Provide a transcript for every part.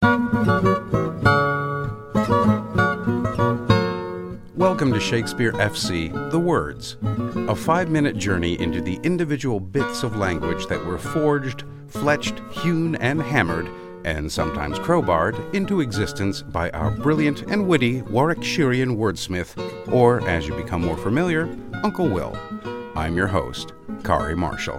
Welcome to Shakespeare FC, The Words, a 5-minute journey into the individual bits of language that were forged, fletched, hewn, and hammered, and sometimes crowbarred, into existence by our brilliant and witty Warwickshirean wordsmith, or, as you become more familiar, Uncle Will. I'm your host, Kari Marshall.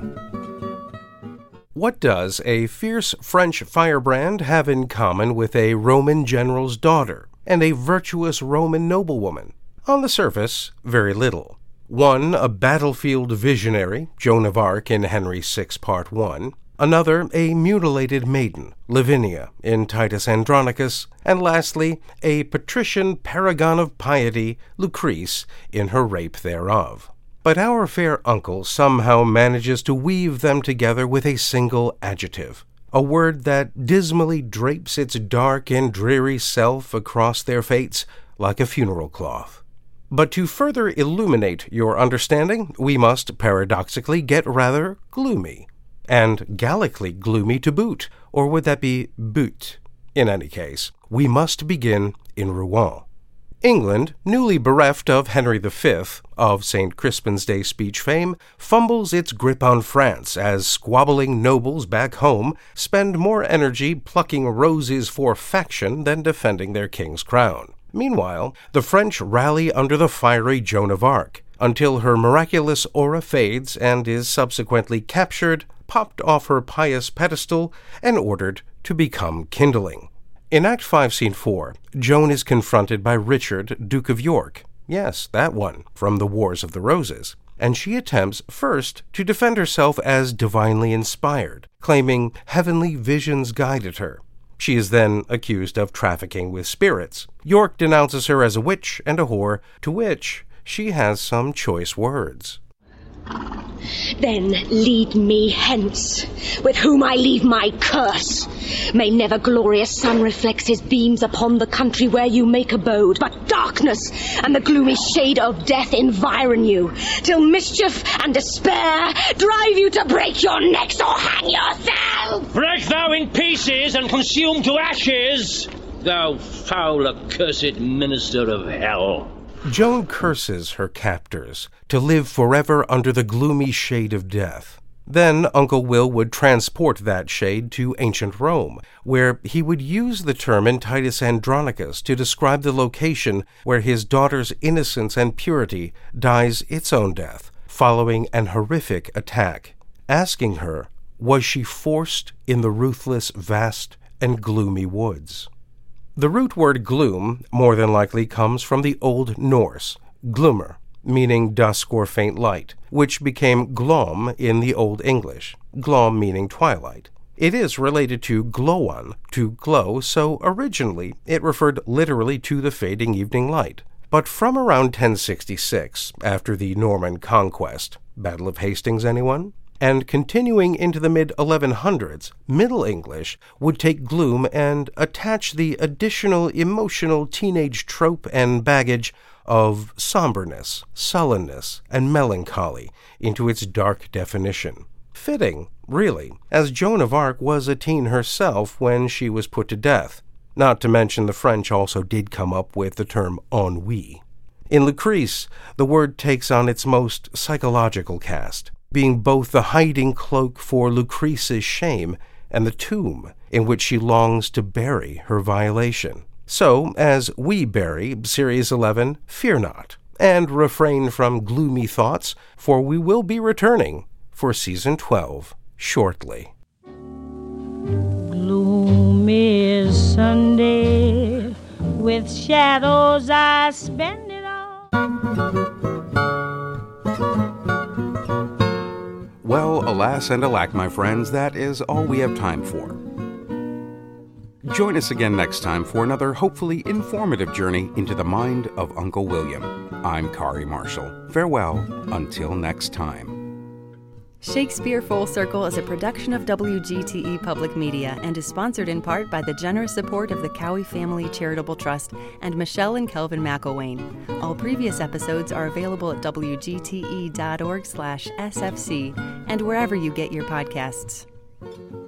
What does a fierce French firebrand have in common with a Roman general's daughter and a virtuous Roman noblewoman? On the surface, very little. One, a battlefield visionary, Joan of Arc in Henry VI, Part 1. Another, a mutilated maiden, Lavinia in Titus Andronicus. And lastly, a patrician paragon of piety, Lucrece, in her rape thereof. But our fair uncle somehow manages to weave them together with a single adjective, a word that dismally drapes its dark and dreary self across their fates like a funeral cloth. But to further illuminate your understanding, we must paradoxically get rather gloomy, and Gallically gloomy to boot, or would that be boot? In any case, we must begin in Rouen. England, newly bereft of Henry V, of St. Crispin's Day speech fame, fumbles its grip on France as squabbling nobles back home spend more energy plucking roses for faction than defending their king's crown. Meanwhile, the French rally under the fiery Joan of Arc, until her miraculous aura fades and is subsequently captured, popped off her pious pedestal, and ordered to become kindling. In Act 5, Scene 4, Joan is confronted by Richard, Duke of York. Yes, that one, from the Wars of the Roses. And she attempts first to defend herself as divinely inspired, claiming heavenly visions guided her. She is then accused of trafficking with spirits. York denounces her as a witch and a whore, to which she has some choice words. Then lead me hence, with whom I leave my curse. May never glorious sun reflects his beams upon the country where you make abode, but darkness and the gloomy shade of death environ you, till mischief and despair drive you to break your necks or hang yourself. Break thou in pieces and consume to ashes, thou foul accursed minister of hell. Joan curses her captors to live forever under the gloomy shade of death. Then Uncle Will would transport that shade to ancient Rome, where he would use the term in Titus Andronicus to describe the location where his daughter's innocence and purity dies its own death, following an horrific attack, asking her, was she forced in the ruthless, vast, and gloomy woods? The root word gloom more than likely comes from the Old Norse, glumr, meaning dusk or faint light, which became glom in the Old English, glom meaning twilight. It is related to glowan, to glow, so originally it referred literally to the fading evening light. But from around 1066, after the Norman conquest, Battle of Hastings, anyone? And continuing into the mid-1100s, Middle English would take gloom and attach the additional emotional teenage trope and baggage of somberness, sullenness, and melancholy into its dark definition. Fitting, really, as Joan of Arc was a teen herself when she was put to death. Not to mention the French also did come up with the term ennui. In Lucrece, the word takes on its most psychological cast, being both the hiding cloak for Lucrece's shame and the tomb in which she longs to bury her violation. So, as we bury Series 11, fear not, and refrain from gloomy thoughts, for we will be returning for Season 12 shortly. Gloomy Sunday, with shadows I spend it all. Well, alas and alack, my friends, that is all we have time for. Join us again next time for another hopefully informative journey into the mind of Uncle William. I'm Kari Marshall. Farewell until next time. Shakespeare Full Circle is a production of WGTE Public Media and is sponsored in part by the generous support of the Cowie Family Charitable Trust and Michelle and Kelvin McElwain. All previous episodes are available at wgte.org/sfc and wherever you get your podcasts.